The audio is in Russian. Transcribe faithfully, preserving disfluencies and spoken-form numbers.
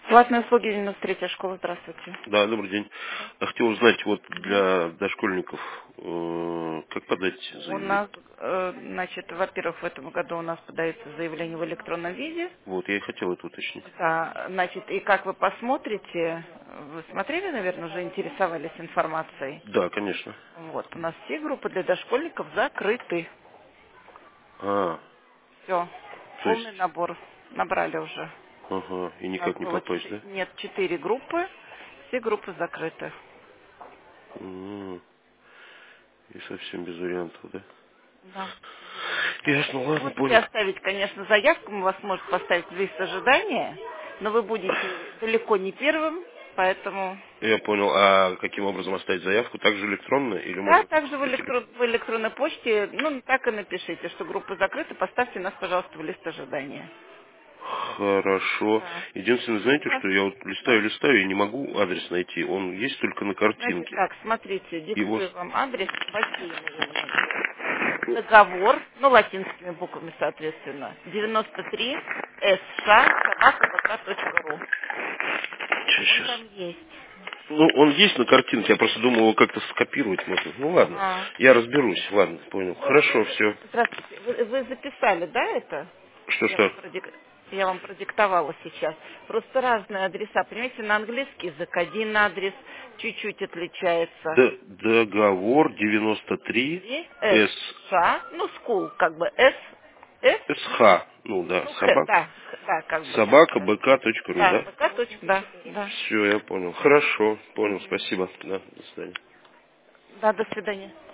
Платные услуги девяносто третья школа, здравствуйте. Да, добрый день. Да. Я хотел узнать, вот Мгм. для дошкольников, э, как подать У заявление? нас, э, значит, во-первых, в этом году у нас подается заявление в электронном виде. Вот, я и хотел это уточнить. Да, значит, и как вы посмотрите, вы смотрели, наверное, уже интересовались информацией. Да, конечно. Вот, у нас все группы для дошкольников закрыты. А, Все, то полный есть, набор набрали уже. ага, и У нас никак не было попасть, четыре, да? нет, четыре группы, все группы закрыты. М, И совсем без вариантов, да? Да, к сожалению. Ясно, ладно, Можете понял. оставить, конечно, заявку, мы вас можем поставить в лист ожидания, но вы будете далеко не первым, поэтому... Я понял. А каким образом оставить заявку? Также электронно или Да, можно также в, по электро- телефону? в электронной почте, ну, так и напишите, что группа закрыта, поставьте нас, пожалуйста, в лист ожидания. Хорошо. Да. Единственное, знаете, Да. что я вот Да. листаю, листаю и не могу адрес найти. Он есть только на Значит, картинке. так, смотрите, Его... диктую вам адрес бассейновый у меня есть. Договор, ну, латинскими буквами, соответственно, девяносто три эс ша собака вэ ка точка ру. Он Сейчас. там есть. Ну, он есть на картинке, я просто думал его как-то скопировать можно. Ну ладно, А. я разберусь, ладно, понял. Ну, вы, Хорошо, за- все. здравствуйте. Вы, вы записали, да, это? Я вам, Что-что? продик- я вам продиктовала сейчас. Просто разные адреса. Понимаете, на английский язык один адрес чуть-чуть отличается. Д- договор девяносто три три С эс-ша, ну, school, как бы S, S, СХ, ну да, ну, Х, собак, да, Х, да, как бы так, собака да. бк.ру, Да, да? вэ ка точка, да, да. Все, я понял. Хорошо, понял, Мгм. спасибо. Да, до свидания. Да, до свидания.